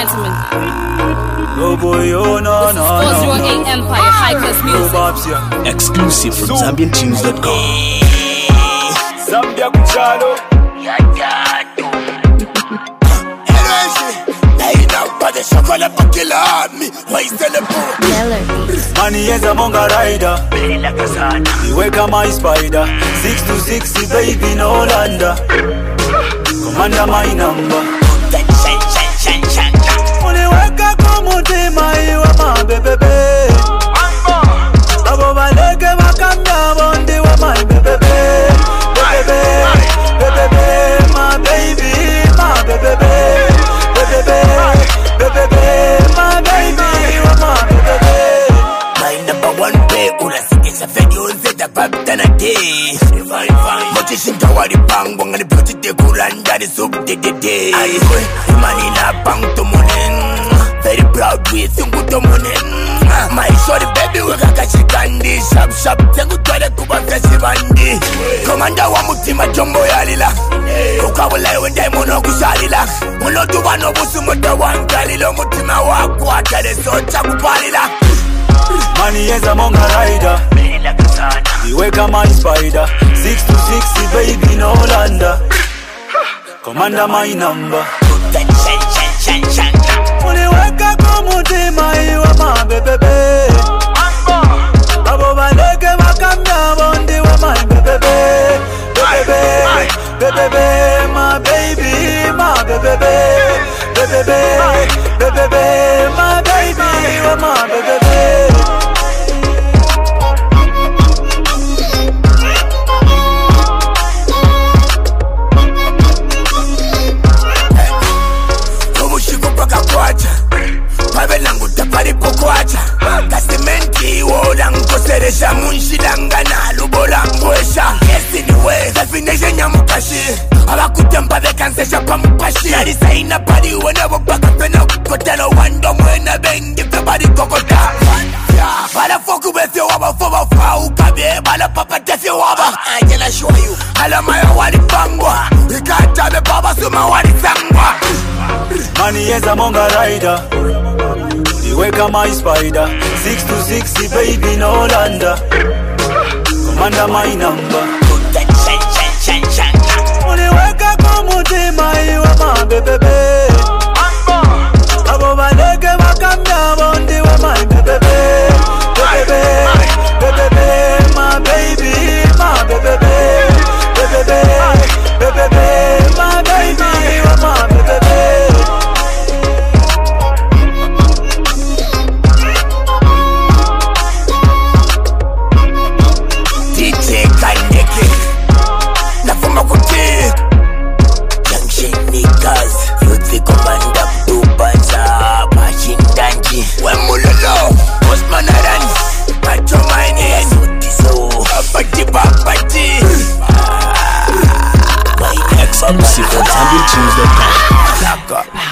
gentlemen. Oh boy, oh no, This is 408 Empire, high class music. Exclusive from ZambianTunes.com. Zambia Kuchalo. Money is a monga rider. You wake up my spider. 6 to 60, baby, no lander. Commander my number. Only wake up, come on, my baby. Abo baleke makanda bonde wa my baby. Baby, my baby, my baby. Baby, my baby, my baby. My number one pay, unasikisha video zeta babtana day. Motishinda wali bango ngani beauty de kuranda ni sub de. Money na bang to monen. Very proud with you to monen. My shorty baby weka kashikandi. Shap tengu twele kuba feshibandi. Komanda wa mutima jombo yalila. Ukawala wende mono kushalila. Mono tuba no busu muda wangalilo. Mutima wako atale socha kupalila. Money is a monga rider. You wake up my spider. 6 to 60, baby, no lander. Commander my number. Only wake up, come on, my baby. Abo baleke makanda bonde wa my baby. Baby, my baby, my baby. Baby, my baby, my baby. Kasimenti wola nkoseresha munshilangana lubola ngwesha. Yes anyway, definition ya mukashi. Abakutempa bekansesha pa mukashi. Yarisa ina pari wena wabaka pena kukotelo. Wando mwena bengi febari kokota. Bala foku befyo waba foba fau kabe. Bala papa defyo waba Angela show you. Ala maya wali bangwa. Ikatabe baba suma wali sangwa. Money is a monga rider. You wake up my spider. 6 to 60, baby, no lander. Commander my number. Only wake up, come on, my baby. Abo baleke makanda bonde wa my baby. Baby, my baby, my baby. Baby, my baby, my baby. Exclusive from ZambianTunes.com.